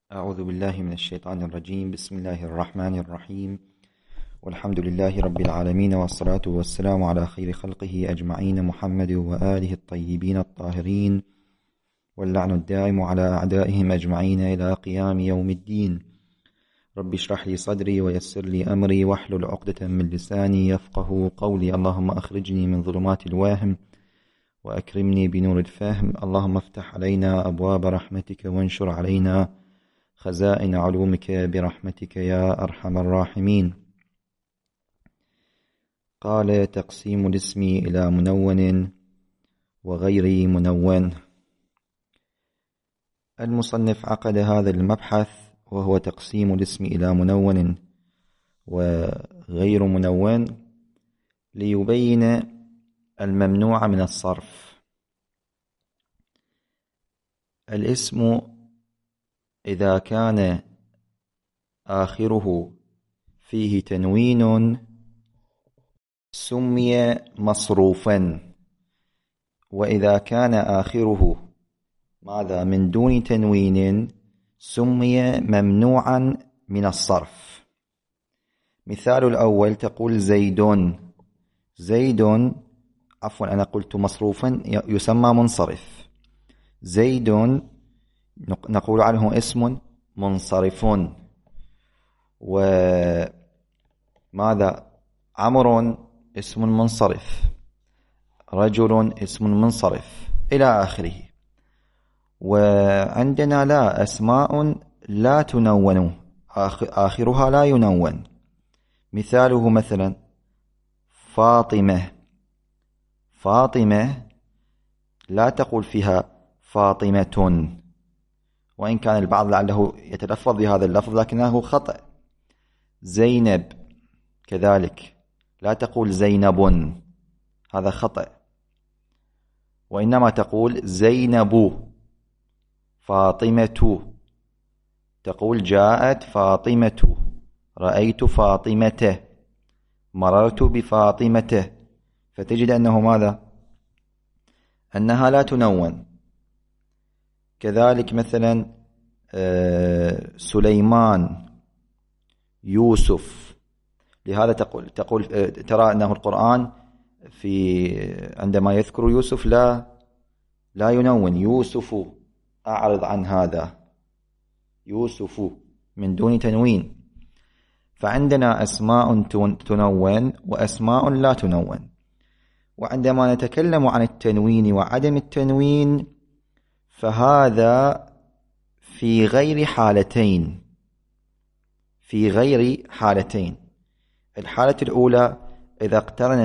أعوذ بالله من الشيطان الرجيم. بسم الله الرحمن الرحيم، والحمد لله رب العالمين، والصلاة والسلام على خير خلقه أجمعين محمد وآله الطيبين الطاهرين، واللعن الدائم على أعدائهم أجمعين إلى قيام يوم الدين. رب اشرح لي صدري ويسر لي أمري واحلل عقدة من لساني يفقه قولي. اللهم أخرجني من ظلمات الوهم وأكرمني بنور الفهم. اللهم افتح علينا أبواب رحمتك وانشر علينا خزائن علومك برحمتك يا أرحم الراحمين. قال: تقسيم الاسم إلى منون وغير منون. المصنف عقد هذا المبحث وهو تقسيم الاسم إلى منون وغير منون ليبين الممنوع من الصرف. الاسم إذا كان آخره فيه تنوين سمي مصروفا، وإذا كان آخره ماذا من دون تنوين سمي ممنوعا من الصرف. مثال الأول تقول زيد عفوا أنا قلت مصروفا يسمى منصرف. زيد نقول عنه اسم منصرف. وماذا عمر اسم منصرف، رجل اسم منصرف إلى آخره. وعندنا لا أسماء لا تنون، آخرها لا ينون. مثاله مثلا فاطمة لا تقول فيها فاطمة، وإن كان البعض لعله يتلفظ بهذا اللفظ لكنه خطأ. زينب كذلك لا تقول زينب، هذا خطأ، وإنما تقول زينب. فاطمة تقول جاءت فاطمة، رأيت فاطمة، مررت بفاطمة. فتجد أنه ماذا؟ أنها لا تنون. كذلك مثلا سليمان، يوسف. لهذا تقول ترى أنه القرآن عندما يذكر يوسف لا ينون. يوسف أعرض عن هذا، يوسف من دون تنوين. فعندنا أسماء تنون وأسماء لا تنون. وعندما نتكلم عن التنوين وعدم التنوين فهذا في غير حالتين. الحالة الأولى إذا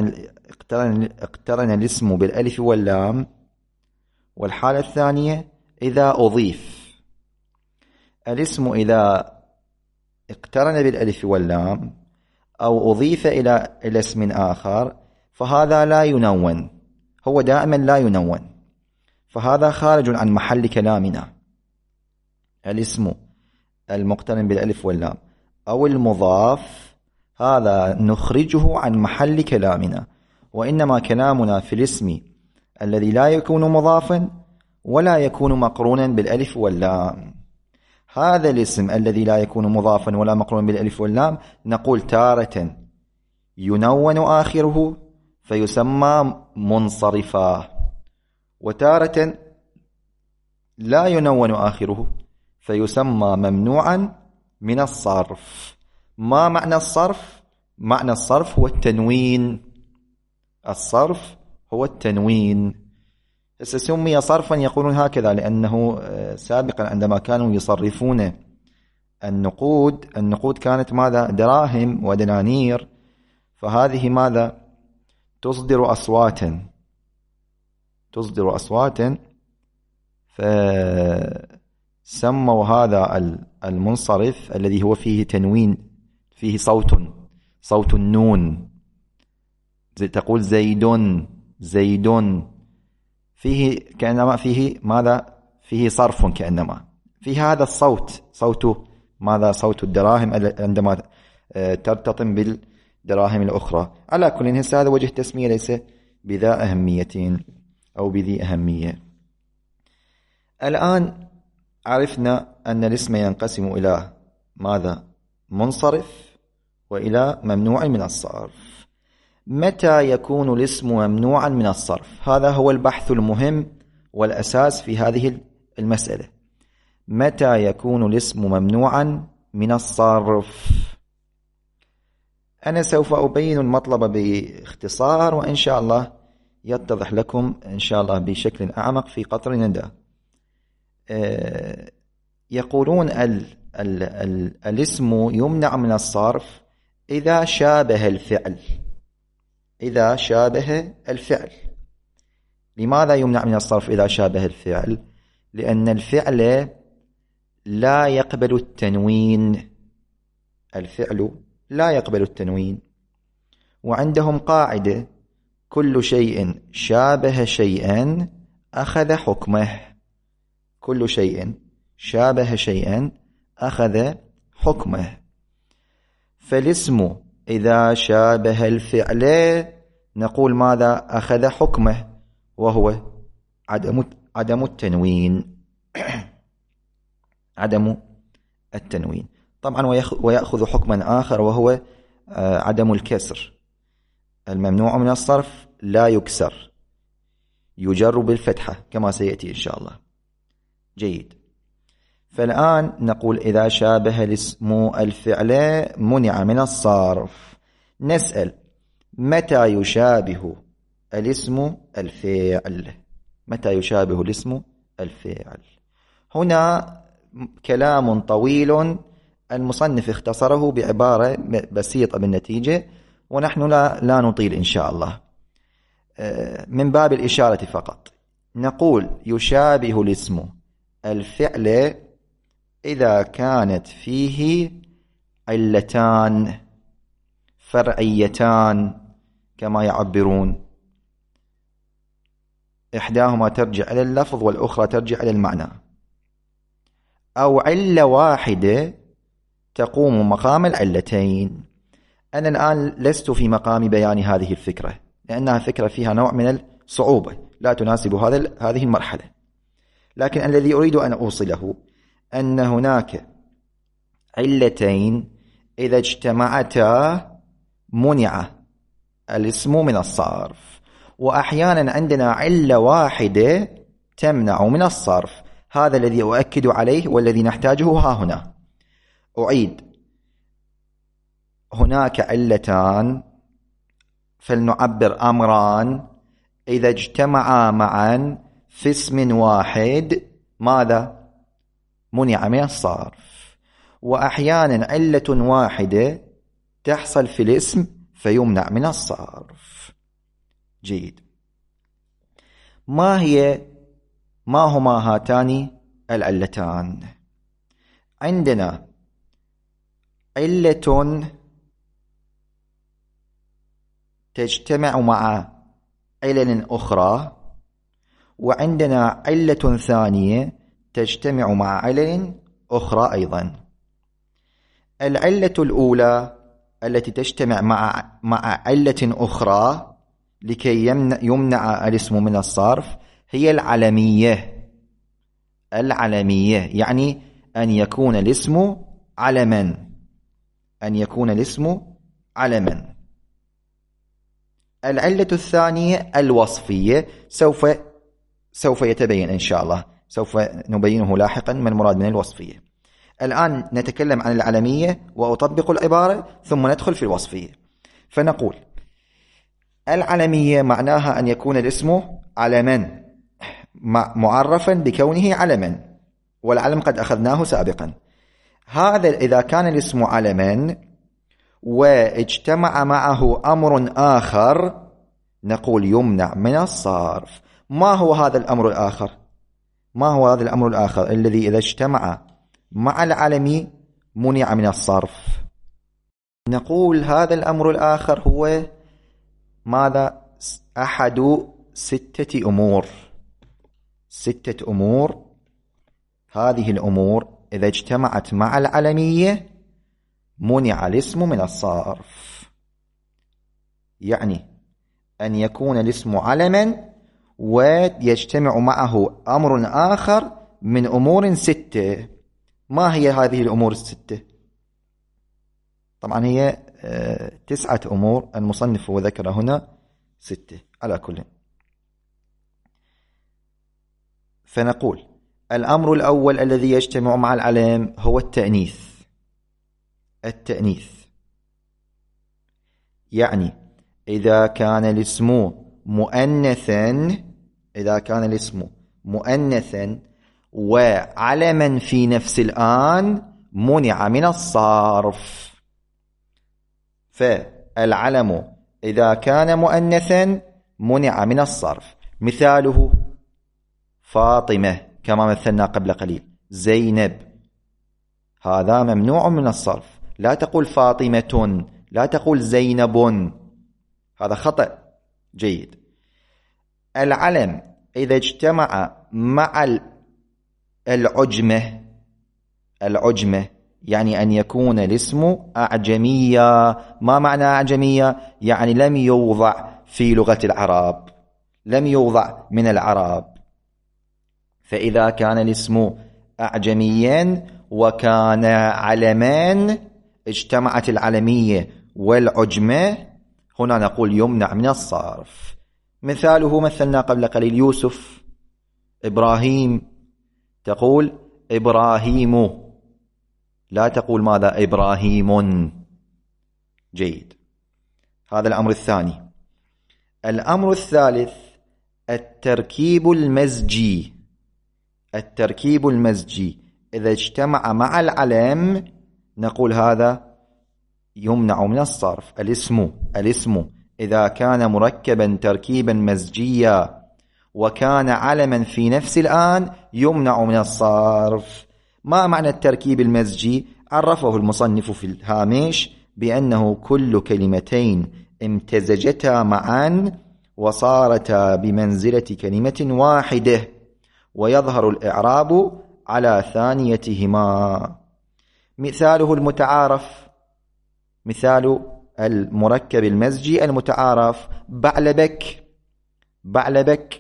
اقترن الاسم بالألف واللام، والحالة الثانية إذا أضيف. الاسم إذا اقترن بالألف واللام أو أضيف إلى اسم آخر فهذا لا ينون، هو دائما لا ينون، فهذا خارج عن محل كلامنا. الاسم المقترن بالألف واللام أو المضاف هذا نخرجه عن محل كلامنا، وإنما كلامنا في الاسم الذي لا يكون مضافا ولا يكون مقرونا بالألف واللام. هذا الاسم الذي لا يكون مضافا ولا مقرونا بالألف واللام نقول تارة ينون آخره فيسمى منصرفا، وتارة لا ينون آخره فيسمى ممنوعا من الصرف. ما معنى الصرف؟ معنى الصرف هو التنوين. الصرف هو التنوين. سمي صرفا يقولون هكذا لأنه سابقا عندما كانوا يصرفون النقود كانت ماذا؟ دراهم ودنانير، فهذه ماذا؟ تصدر أصواتا فسموا هذا المنصرف الذي هو فيه تنوين، فيه صوت النون. تقول زيد فيه كأنما فيه ماذا؟ فيه صرف، كأنما فيه هذا صوت ماذا؟ صوت الدراهم عندما ترتطم بالدراهم الأخرى. على كل هذا وجه تسمية ليس بذا أهمية أو بذي أهمية. الآن عرفنا أن الاسم ينقسم إلى ماذا؟ منصرف وإلى ممنوع من الصرف. متى يكون الاسم ممنوعا من الصرف؟ هذا هو البحث المهم والأساس في هذه المسألة. متى يكون الاسم ممنوعا من الصرف؟ أنا سوف أبين المطلب باختصار، وإن شاء الله يتضح لكم إن شاء الله بشكل أعمق في قطر ندى. يقولون الاسم يمنع من الصرف إذا شابه الفعل. إذا شابه الفعل. لماذا يمنع من الصرف إذا شابه الفعل؟ لأن الفعل لا يقبل التنوين. الفعل لا يقبل التنوين، وعندهم قاعدة: كل شيء شابه شيئا أخذ حكمه. كل شيء شابه شيئا أخذ حكمه. فالاسم إذا شابه الفعل نقول ماذا؟ أخذ حكمه، وهو عدم التنوين. عدم التنوين. طبعا ويأخذ حكما آخر وهو عدم الكسر. الممنوع من الصرف لا يكسر، يجر بالفتحة كما سيأتي إن شاء الله. جيد. فالآن نقول إذا شابه الاسم الفعل منع من الصرف. نسأل: متى يشابه الاسم الفعل؟ متى يشابه الاسم الفعل؟ هنا كلام طويل المصنف اختصره بعبارة بسيطة بالنتيجة، ونحن لا نطيل إن شاء الله. من باب الإشارة فقط نقول: يشابه الاسم الفعل إذا كانت فيه علتان فرعيتان كما يعبرون، إحداهما ترجع إلى اللفظ والأخرى ترجع إلى المعنى، أو علة واحدة تقوم مقام العلتين. أنا الآن لست في مقام بيان هذه الفكرة، لأنها فكرة فيها نوع من الصعوبة لا تناسب هذه المرحلة. لكن الذي أريد أن أوصله أن هناك علتين إذا اجتمعتا منع الاسم من الصرف، وأحيانا عندنا علة واحدة تمنع من الصرف. هذا الذي أؤكد عليه والذي نحتاجه ها هنا. أعيد: هناك علتان، فلنعبر أمران، إذا اجتمعا معا في اسم واحد ماذا؟ منع من الصرف. وأحيانا علة واحدة تحصل في الاسم فيمنع من الصرف. جيد. ما هما هاتان العلتان؟ عندنا علة تجتمع مع علل أخرى، وعندنا علة ثانية تجتمع مع علل أخرى أيضا. العلة الأولى التي تجتمع مع علة أخرى لكي يمنع الاسم من الصرف هي العلمية. العلمية يعني أن يكون الاسم علما. أن يكون الاسم علما. العلة الثانية الوصفية، سوف يتبين إن شاء الله، سوف نبينه لاحقا ما المراد من الوصفية. الآن نتكلم عن العلمية وأطبق العبارة ثم ندخل في الوصفية. فنقول: العلمية معناها أن يكون الاسم علما معرفا بكونه علما، والعلم قد أخذناه سابقا. هذا إذا كان الاسم علما واجتمع معه أمر آخر نقول يمنع من الصرف. ما هو هذا الأمر الآخر؟ ما هو هذا الأمر الآخر الذي إذا اجتمع مع العلم منع من الصرف؟ نقول هذا الأمر الآخر هو ماذا؟ أحد 6 أمور. 6 أمور. هذه الأمور إذا اجتمعت مع العلمية منع الاسم من الصرف. يعني أن يكون الاسم علما ويجتمع معه أمر آخر من أمور 6. ما هي هذه الأمور 6؟ طبعا هي 9 أمور، المصنف وذكر هنا 6 على كل. فنقول الأمر الأول الذي يجتمع مع العلم هو التأنيث. التأنيث يعني إذا كان الاسم مؤنثا وعلما في نفس الآن منع من الصرف. فالعلم إذا كان مؤنثا منع من الصرف. مثاله فاطمة كما مثلنا قبل قليل، زينب، هذا ممنوع من الصرف. لا تقول فاطمة، لا تقول زينب، هذا خطأ. جيد. العلم إذا اجتمع مع العجمة يعني أن يكون الاسم أعجميا. ما معنى أعجميا؟ يعني لم يوضع في لغة العرب، لم يوضع من العرب. فإذا كان الاسم أعجميا وكان علمان، اجتمعت العلمية والعجمة، هنا نقول يمنع من الصرف. مثاله مثلنا قبل قليل يوسف، إبراهيم، تقول إبراهيم، لا تقول ماذا؟ إبراهيم. جيد. هذا الأمر الثاني. الأمر الثالث التركيب المزجي. التركيب المزجي إذا اجتمع مع العلم نقول هذا يمنع من الصرف. الاسم إذا كان مركبا تركيبا مزجيا وكان علما في نفس الآن يمنع من الصرف. ما معنى التركيب المزجي؟ عرفه المصنف في الهامش بأنه كل كلمتين امتزجتا معا وصارتا بمنزلة كلمة واحدة ويظهر الإعراب على ثانيتهما. مثاله المتعارف، مثال المركب المزجي المتعارف بعلبك. بعلبك،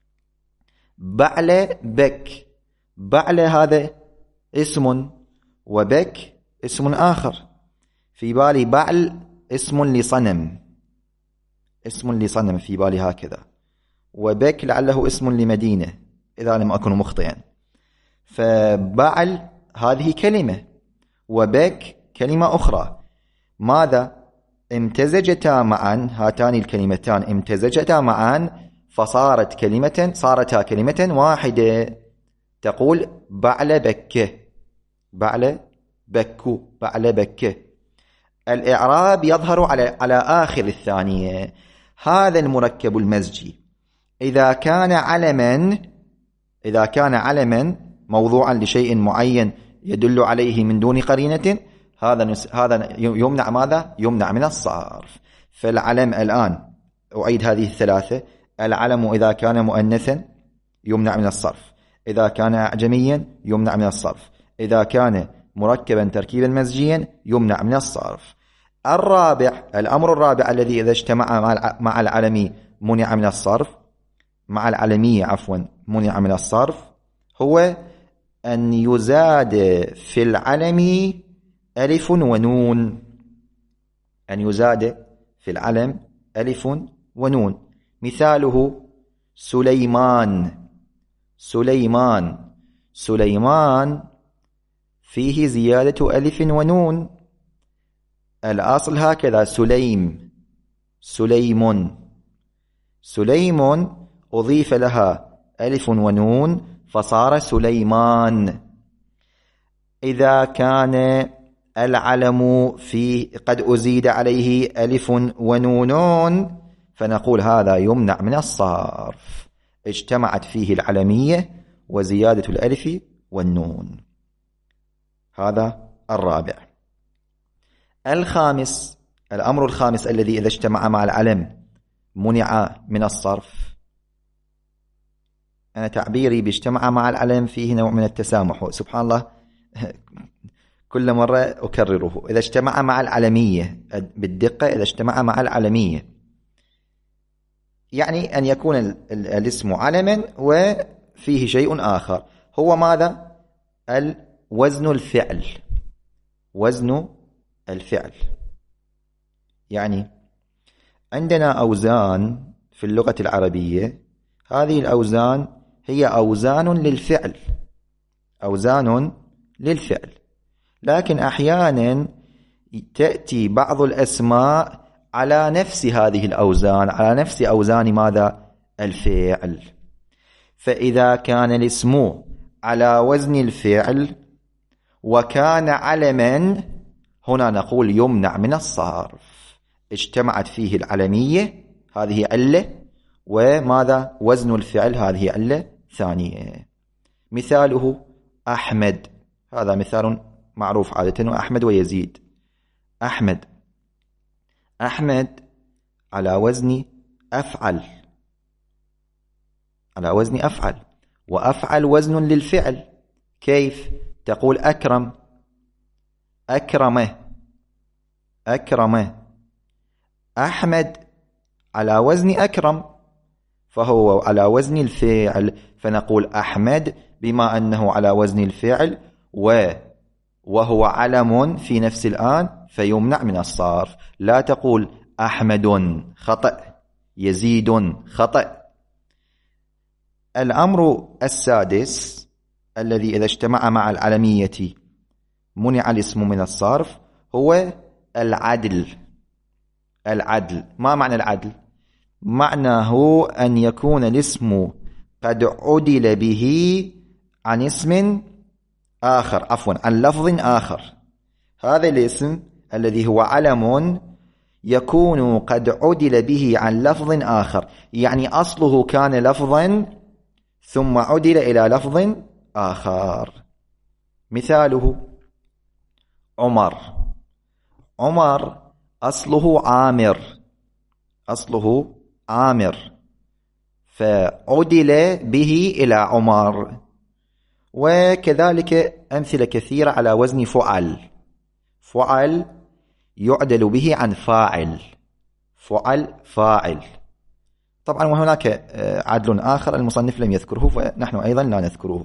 بعلبك، بعل هذا اسم وبك اسم آخر. في بالي بعل اسم لصنم، اسم لصنم في بالي هكذا، وبك لعله اسم لمدينة إذا لم أكن مخطئا. فبعل هذه كلمة وبك كلمة أخرى. ماذا؟ امتزجتا معا، هاتان الكلمتان امتزجتا معا صارتا كلمة واحدة. تقول بعل بكه، بعل بكو، بعل بكه. الإعراب يظهر على آخر الثانية. هذا المركب المزجي إذا كان علما موضوعا لشيء معين يدل عليه من دون قرينة، هذا يمنع ماذا؟ يمنع من الصرف. فالعلم الآن أعيد هذه الثلاثة: العلم إذا كان مؤنثا يمنع من الصرف، إذا كان أعجميا يمنع من الصرف، إذا كان مركبا تركيبا مزجيا يمنع من الصرف. الأمر الرابع الذي إذا اجتمع مع العلمي منع من الصرف، مع العلمية عفوا منع من الصرف، هو أن يزاد في العلم ألف ونون. أن يزاد في العلم ألف ونون. مثاله سليمان. سليمان فيه زيادة ألف ونون. الأصل هكذا: سليم أضيف لها ألف ونون فصار سليمان. إذا كان العلم قد أزيد عليه ألف ونون فنقول هذا يمنع من الصرف، اجتمعت فيه العلمية وزيادة الألف والنون. هذا الرابع. الأمر الخامس الذي إذا اجتمع مع العلم منع من الصرف. أنا تعبيري باجتمع مع العلم فيه نوع من التسامح، سبحان الله كل مرة أكرره. إذا اجتمع مع العلمية بالدقة، إذا اجتمع مع العلمية يعني أن يكون الاسم علما وفيه شيء آخر. هو ماذا؟ وزن الفعل. وزن الفعل يعني عندنا أوزان في اللغة العربية، هذه الأوزان هي أوزان للفعل، أوزان للفعل، لكن أحيانا تأتي بعض الأسماء على نفس هذه الأوزان، على نفس أوزان ماذا؟ الفعل. فإذا كان الاسم على وزن الفعل وكان علما، هنا نقول يمنع من الصرف. اجتمعت فيه العلمية، هذه علة، وماذا؟ وزن الفعل، هذه علة ثانية. مثاله أحمد، هذا مثال معروف عادة، وأحمد ويزيد. أحمد، أحمد على وزن أفعل، على وزن أفعل، وأفعل وزن للفعل. كيف؟ تقول أكرم، أكرمه، أكرمه. أحمد على وزن أكرم، فهو على وزن الفعل، فنقول أحمد بما أنه على وزن الفعل وهو علم في نفس الآن، فيمنع من الصرف. لا تقول أحمد، خطأ، يزيد، خطأ. الأمر السادس الذي إذا اجتمع مع العلمية منع الاسم من الصرف هو العدل. العدل، ما معنى العدل؟ معناه أن يكون الاسم قد عدل به عن اسم آخر، عفوا عن لفظ آخر. هذا الاسم الذي هو علم يكون قد عدل به عن لفظ آخر، يعني أصله كان لفظا ثم عدل إلى لفظ آخر. مثاله عمر، عمر أصله عامر، أصله عامر، فعدل به إلى عمر. وكذلك أمثلة كثيرة على وزن فعل. فعل يعدل به عن فاعل، فعل، فاعل. طبعا وهناك عدل آخر المصنف لم يذكره، فنحن أيضا لا نذكره.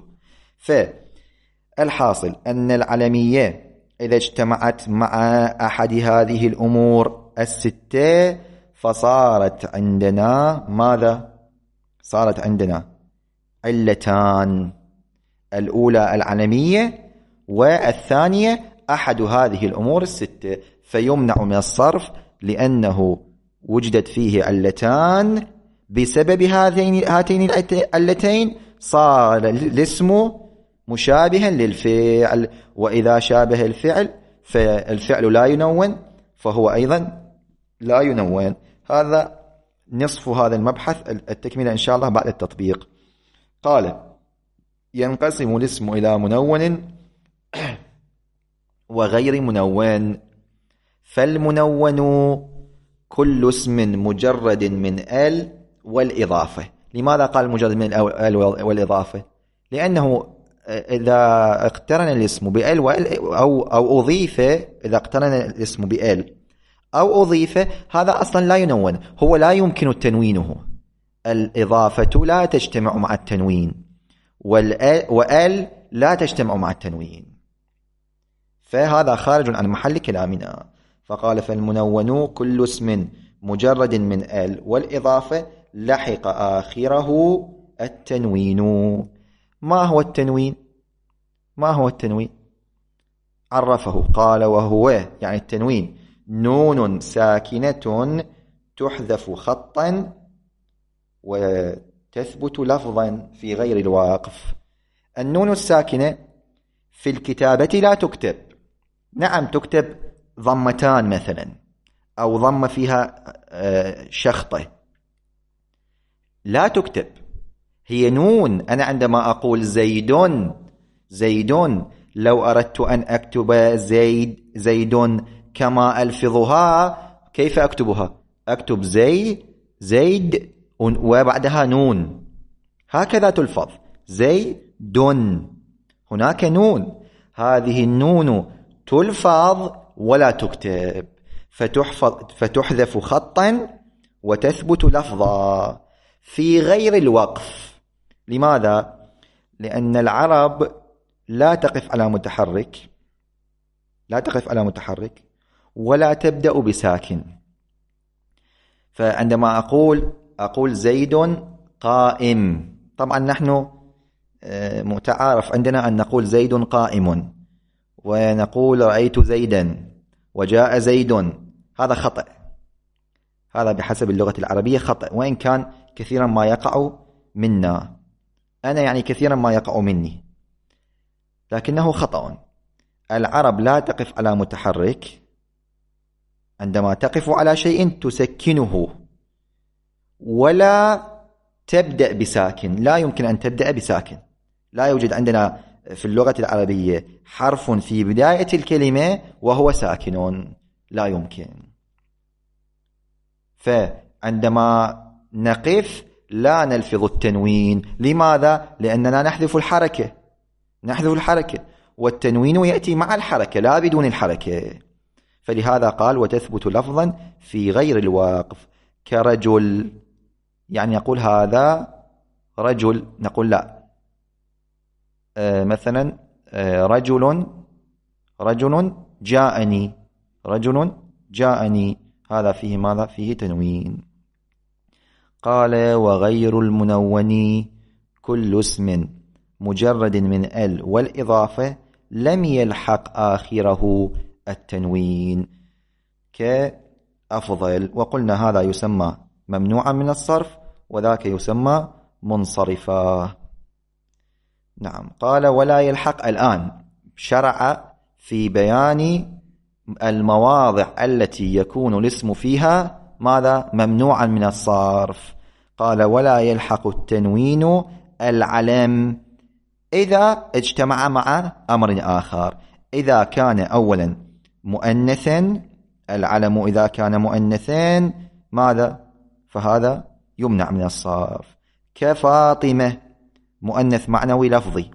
فالحاصل أن العلمية إذا اجتمعت مع أحد هذه الأمور الستة فصارت عندنا ماذا؟ صارت عندنا علتان، الأولى العلمية، والثانية أحد هذه الأمور الستة، فيمنع من الصرف لأنه وجدت فيه علتان. بسبب هاتين العلتين صار الاسم مشابها للفعل، وإذا شابه الفعل فالفعل لا ينون، فهو أيضا لا ينون. هذا نصف هذا المبحث، التكملة إن شاء الله بعد التطبيق. قال: ينقسم الاسم إلى منون وغير منون. فالمنون كل اسم مجرد من ال والإضافة. لماذا قال مجرد من ال والإضافة؟ لأنه إذا اقترن الاسم بال أو أضيف، إذا اقترن الاسم بال أو أضيف، هذا أصلا لا ينون، هو لا يمكن تنوينه. الإضافة لا تجتمع مع التنوين، وال لا تجتمع مع التنوين، فهذا خارج عن محل كلامنا. فقال: فالمنون كل اسم مجرد من ال والإضافة لحق آخره التنوين. ما هو التنوين؟ ما هو التنوين؟ عرفه، قال: وهو، يعني التنوين، نون ساكنة تحذف خطا وتثبت لفظا في غير الواقف. النون الساكنة في الكتابة لا تكتب، نعم تكتب ضمتان مثلا، أو ضم فيها شخطة، لا تكتب، هي نون. أنا عندما أقول زيدون، زيدون، لو أردت أن أكتب زيدون كما ألفظها، كيف أكتبها؟ أكتب زيد وبعدها نون، هكذا تلفظ زيدون. هناك نون، هذه النون تلفظ ولا تكتب، فتحذف خطا وتثبت لفظا في غير الوقف. لماذا؟ لأن العرب لا تقف على متحرك ولا تبدأ بساكن. فعندما أقول زيد قائم، طبعا نحن متعارف عندنا أن نقول زيد قائم، ونقول رأيت زيدا وجاء زيد. هذا خطأ، هذا بحسب اللغة العربية خطأ، وإن كان كثيرا ما يقع منا، أنا يعني كثيرا ما يقع مني، لكنه خطأ. العرب لا تقف على متحرك، عندما تقف على شيء تسكنه ولا تبدأ بساكن. لا يمكن أن تبدأ بساكن، لا يوجد عندنا في اللغة العربية حرف في بداية الكلمة وهو ساكن، لا يمكن. فعندما نقف لا نلفظ التنوين. لماذا؟ لأننا نحذف الحركة، والتنوين يأتي مع الحركة لا بدون الحركة. فلهذا قال وتثبت لفظا في غير الوقف، كرجل، يعني يقول هذا رجل، نقول لا، مثلا رجل جاءني، هذا فيه ماذا؟ فيه تنوين. قال وغير المنون كل اسم مجرد من ال والإضافة لم يلحق آخره التنوين، كأفضل، وقلنا هذا يسمى ممنوعا من الصرف وذاك يسمى منصرفا. نعم. قال ولا يلحق، الآن شرع في بيان المواضع التي يكون الاسم فيها ماذا؟ ممنوعا من الصرف. قال ولا يلحق التنوين العلم إذا اجتمع مع أمر آخر. إذا كان أولا مؤنثا، العلم إذا كان مؤنثا ماذا؟ فهذا يمنع من الصرف، كفاطمة مؤنث معنوي لفظي،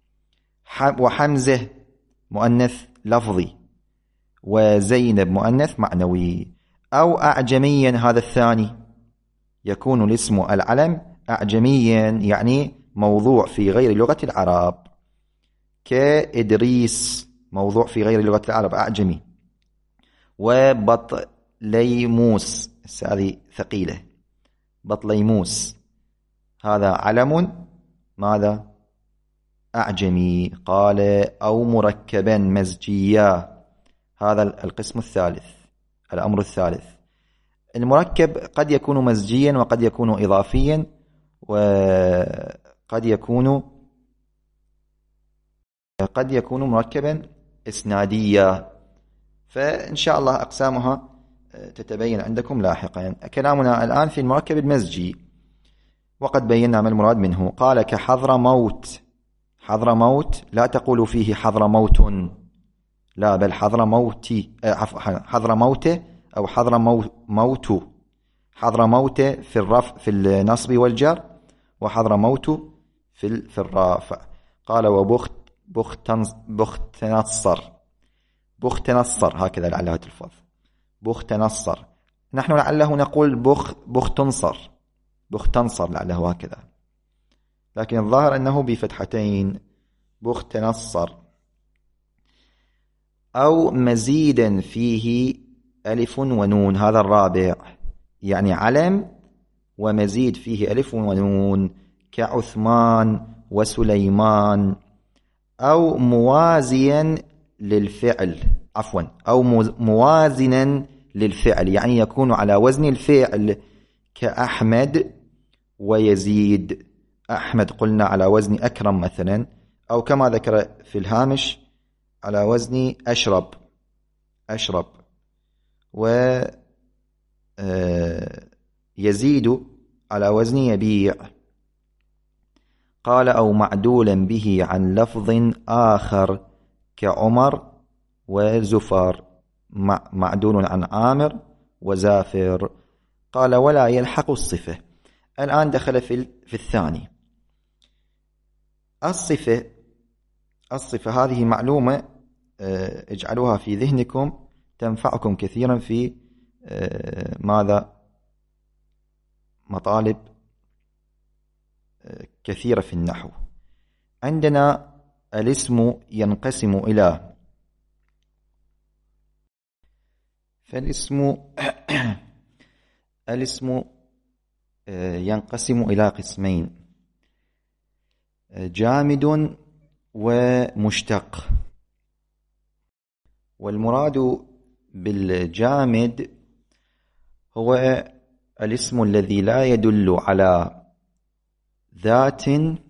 وحمزة مؤنث لفظي، وزينب مؤنث معنوي. أو أعجميا، هذا الثاني، يكون الاسم العلم أعجميا يعني موضوع في غير لغة العرب، كإدريس موضوع في غير لغة العرب أعجمي. وبطليموس، هذه ثقيلة، بطليموس هذا علم ماذا؟ أعجمي. قال أو مركبا مزجيا، هذا القسم الثالث، الأمر الثالث. المركب قد يكون مزجيا وقد يكون إضافيا وقد يكون مركبا إسناديا، فإن شاء الله أقسامها تتبين عندكم لاحقا. كلامنا الآن في المركب المزجي، وقد بينا ما المراد منه. قال كحضرموت، حضرموت لا تقول فيه حضرموت، لا، بل حضرموتي، حضرموت أو حضرموت. حضرموت في الرفع في النصب والجر، وحضرموت في الرافع. قال بختنصر، هكذا لعلها تلفظ، بختنصر. نحن لعله نقول بختنصر لعله هكذا، لكن الظاهر أنه بفتحتين، بختنصر. أو مزيدا فيه ألف ونون، هذا الرابع، يعني علم ومزيد فيه ألف ونون، كعثمان وسليمان. أو موازيا للفعل، أو موازنا للفعل، يعني يكون على وزن الفعل، كأحمد ويزيد. أحمد قلنا على وزن أكرم مثلا، أو كما ذكر في الهامش على وزن أشرب. ويزيد على وزن يبيع. قال أو معدولا به عن لفظ آخر، كعمر وزفر، معدول عن عامر وزافر. قال ولا يلحق الصفة. الآن دخل في الثاني. الصفة هذه معلومة اجعلوها في ذهنكم، تنفعكم كثيرا في ماذا؟ مطالب كثيرة في النحو. عندنا الاسم ينقسم إلى الاسم ينقسم إلى قسمين: جامد ومشتق. والمراد بالجامد هو الاسم الذي لا يدل على ذات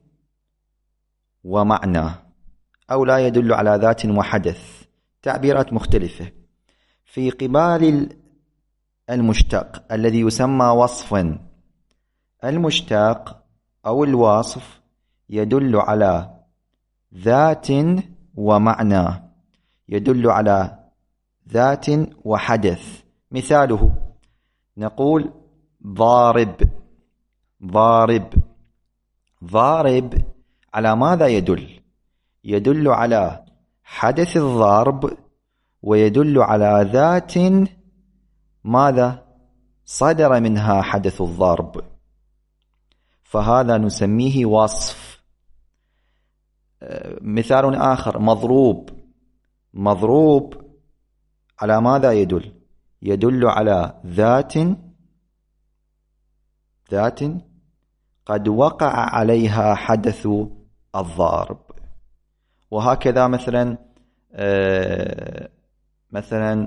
ومعنى، أو لا يدل على ذات وحدث، تعبيرات مختلفة. في قبال المشتق الذي يسمى وصفا، المشتق أو الوصف يدل على ذات ومعنى، يدل على ذات وحدث. مثاله نقول ضارب. ضارب على ماذا يدل؟ يدل على حدث الضرب، ويدل على ذات ماذا صدر منها حدث الضرب، فهذا نسميه وصف. مثال آخر مضروب على ماذا يدل؟ يدل على ذات قد وقع عليها حدث الضرب. وهكذا مثلا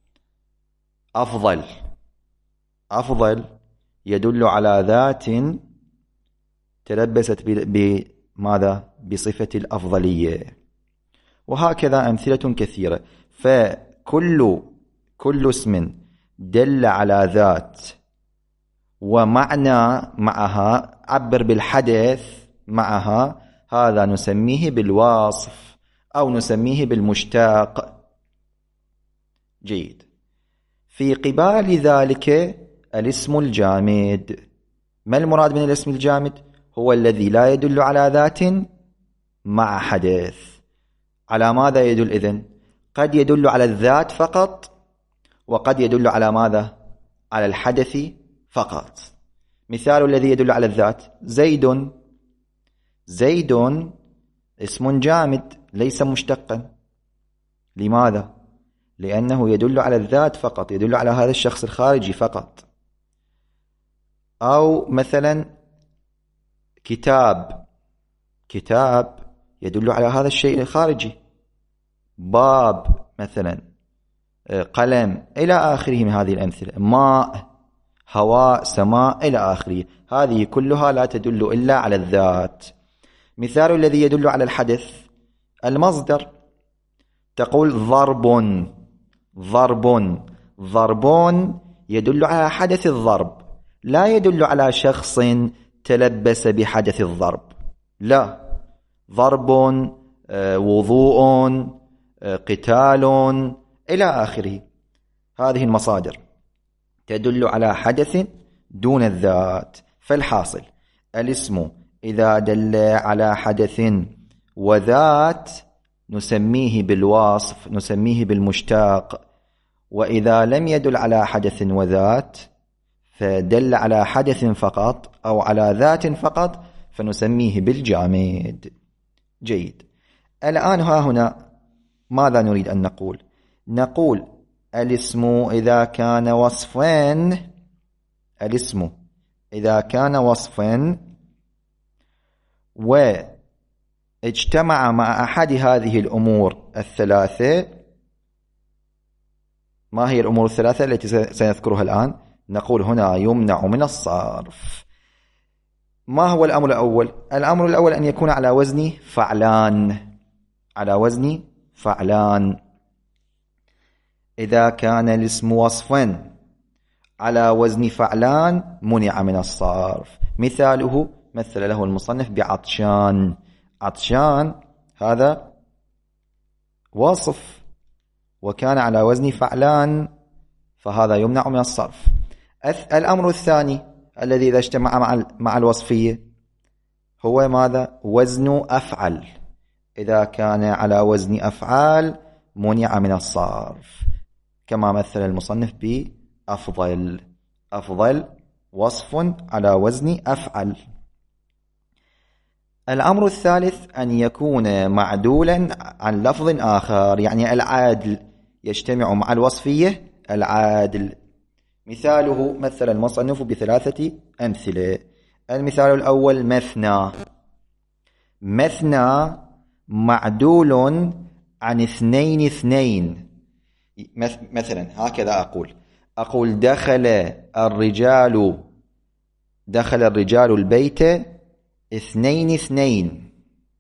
أفضل يدل على ذات تلبست بماذا؟ بصفة الأفضلية. وهكذا أمثلة كثيرة. فكل اسم دل على ذات ومعنى معها، عبر بالحدث معها، هذا نسميه بالوصف أو نسميه بالمشتق. جيد. في قبال ذلك الاسم الجامد. ما المراد من الاسم الجامد؟ هو الذي لا يدل على ذات مع حدث. على ماذا يدل إذن؟ قد يدل على الذات فقط، وقد يدل على ماذا؟ على الحدث فقط. مثال الذي يدل على الذات: زيد اسم جامد ليس مشتقا. لماذا؟ لأنه يدل على الذات فقط، يدل على هذا الشخص الخارجي فقط. أو مثلا كتاب يدل على هذا الشيء الخارجي. باب مثلا، قلم، إلى آخره من هذه الأمثلة. ماء، هواء، سماء، إلى آخره. هذه كلها لا تدل إلا على الذات. مثال الذي يدل على الحدث: المصدر. تقول ضرب يدل على حدث الضرب، لا يدل على شخص تلبس بحدث الضرب. لا، ضرب، وضوء، قتال، إلى آخره. هذه المصادر تدل على حدث دون الذات. فالحاصل الاسم إذا دل على حدث وذات نسميه بالوصف، نسميه بالمشتق. وإذا لم يدل على حدث وذات، فدل على حدث فقط أو على ذات فقط، فنسميه بالجامد. جيد. الآن ها هنا ماذا نريد أن نقول؟ نقول الاسم إذا كان وصفا، الاسم إذا كان وصفا واجتمع مع أحد هذه الأمور الثلاثة. ما هي الأمور الثلاثة التي سنذكرها الآن؟ نقول هنا يمنع من الصرف. ما هو الأمر الأول؟ الأمر الأول أن يكون على وزن فعلان. على وزن فعلان. إذا كان الاسم وصفا على وزن فعلان منع من الصرف. مثاله مثل له المصنف بعطشان. عطشان هذا وصف وكان على وزن فعلان، فهذا يمنع من الصرف. الأمر الثاني الذي إذا اجتمع مع الوصفية هو ماذا؟ وزن أفعل. إذا كان على وزن أفعال منع من الصرف، كما مثل المصنف بأفضل. أفضل وصف على وزن أفعل. الأمر الثالث أن يكون معدولا عن لفظ آخر، يعني العادل يجتمع مع الوصفية العادل. مثاله مثل المصنف ب3 أمثلة. المثال الأول مثنى. مثنى معدول عن 2 مثلا هكذا أقول دخل الرجال البيت 2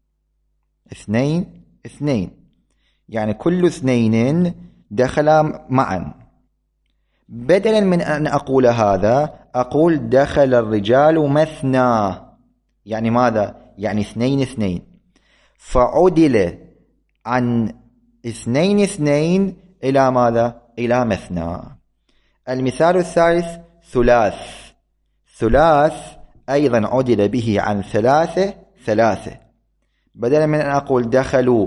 يعني كل 2 دخلا معا. بدلا من أن أقول هذا أقول دخل الرجال مثنى، يعني ماذا؟ يعني 2 فعدل عن 2 إلى ماذا؟ إلى مثنى. المثال الثالث ثلاث أيضا عدل به عن 3 بدلا من أن أقول دخلوا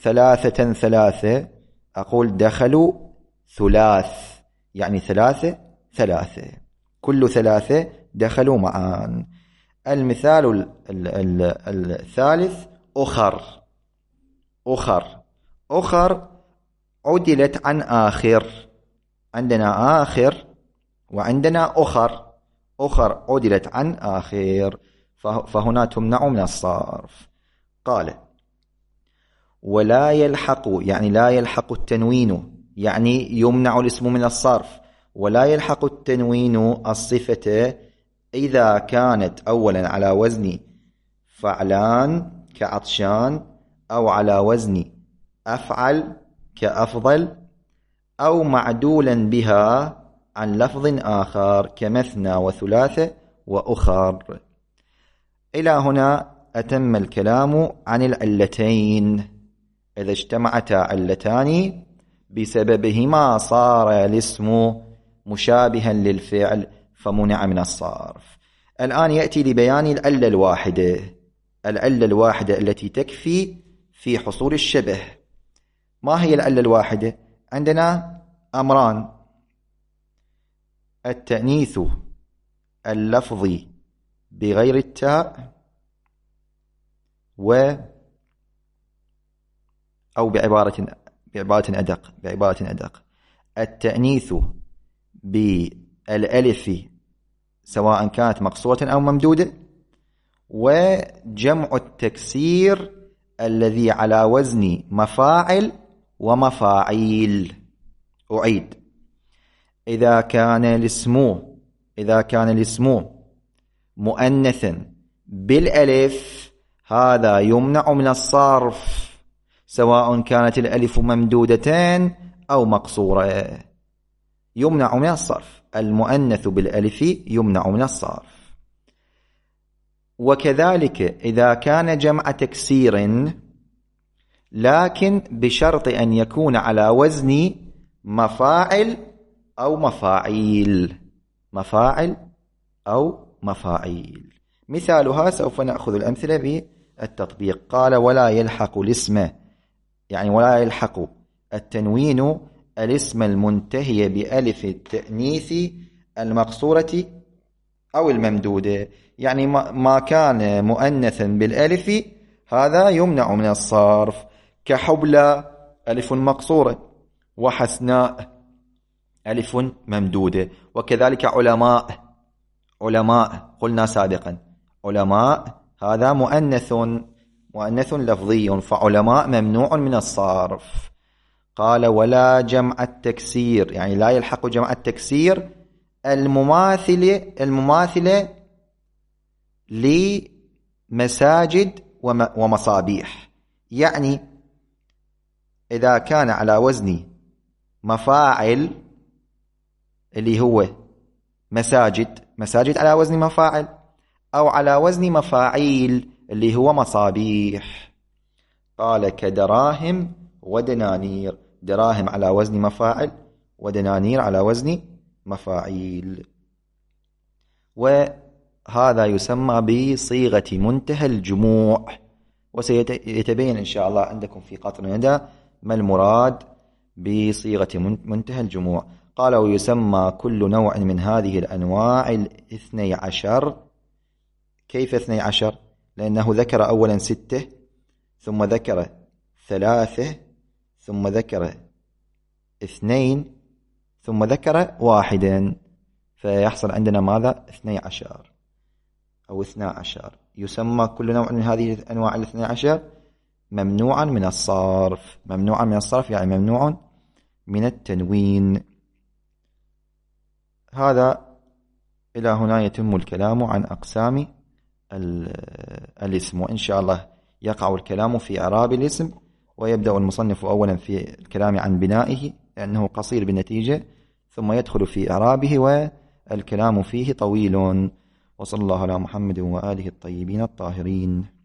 3 أقول دخلوا ثلاث، يعني 3 كل 3 دخلوا معا. المثال الثالث أخر عدلت عن آخر. عندنا آخر وعندنا أخر عدلت عن آخر، فهنا تمنع من الصرف. قال ولا يلحق، يعني لا يلحق التنوين، يعني يمنع الاسم من الصرف. ولا يلحق التنوين الصفة إذا كانت أولا على وزن فعلان كعطشان، أو على وزن أفعل كأفضل، أو معدولا بها عن لفظ آخر كمثنى وثلاثة وأخر. إلى هنا أتم الكلام عن العلتين. إذا اجتمعتا علتان بسببهما صار الاسم مشابها للفعل فمنع من الصرف. الآن يأتي لبيان العلة الواحدة التي تكفي في حصول الشبه. ما هي العلة الواحدة؟ عندنا أمران: التأنيث اللفظي بغير التاء، أو بعبارة أدق التأنيث بالألف سواء كانت مقصورة أو ممدودة، وجمع التكسير الذي على وزن مفاعل ومفاعيل. أعيد: إذا كان الاسم مؤنثا بالألف هذا يمنع من الصرف، سواء كانت الألف ممدودتان أو مقصورة، يمنع من الصرف. المؤنث بالألف يمنع من الصرف. وكذلك إذا كان جمع تكسير لكن بشرط أن يكون على وزن مفاعل أو مفاعيل. مثالها سوف نأخذ الأمثلة بالتطبيق. قال ولا يلحق الاسم، يعني ولا يلحق التنوين الاسم المنتهي بألف التأنيث المقصورة أو الممدودة، يعني ما كان مؤنثا بالألف هذا يمنع من الصرف، كحبلى ألف مقصورة، وحسناء ألف ممدودة. وكذلك علماء قلنا سابقا علماء هذا مؤنث لفظي، فعلماء ممنوع من الصرف. قال ولا جمع التكسير، يعني لا يلحق جمع التكسير المماثلة لمساجد ومصابيح. يعني إذا كان على وزن مفاعل اللي هو مساجد على وزن مفاعل، أو على وزن مفاعيل اللي هو مصابيح. قال كدراهم ودنانير، دراهم على وزن مفاعل ودنانير على وزن مفاعيل. وهذا يسمى بصيغة منتهى الجموع، وسيتبين إن شاء الله عندكم في قطر الندى ما المراد بصيغة منتهى الجموع. قال ويسمى كل نوع من هذه الأنواع 12. كيف 12؟ لأنه ذكر أولا 6 ثم ذكر 3 ثم ذكر 2 ثم ذكر 1، فيحصل عندنا ماذا؟ 12 أو 12. يسمى كل نوع من هذه أنواع 12 ممنوعا من الصرف. ممنوعا من الصرف يعني ممنوع من التنوين. هذا إلى هنا يتم الكلام عن أقسام الاسم، وإن شاء الله يقع الكلام في إعراب الاسم، ويبدأ المصنف أولا في الكلام عن بنائه لأنه قصير بالنتيجة، ثم يدخل في إعرابه والكلام فيه طويل. وصلى الله على محمد وآله الطيبين الطاهرين.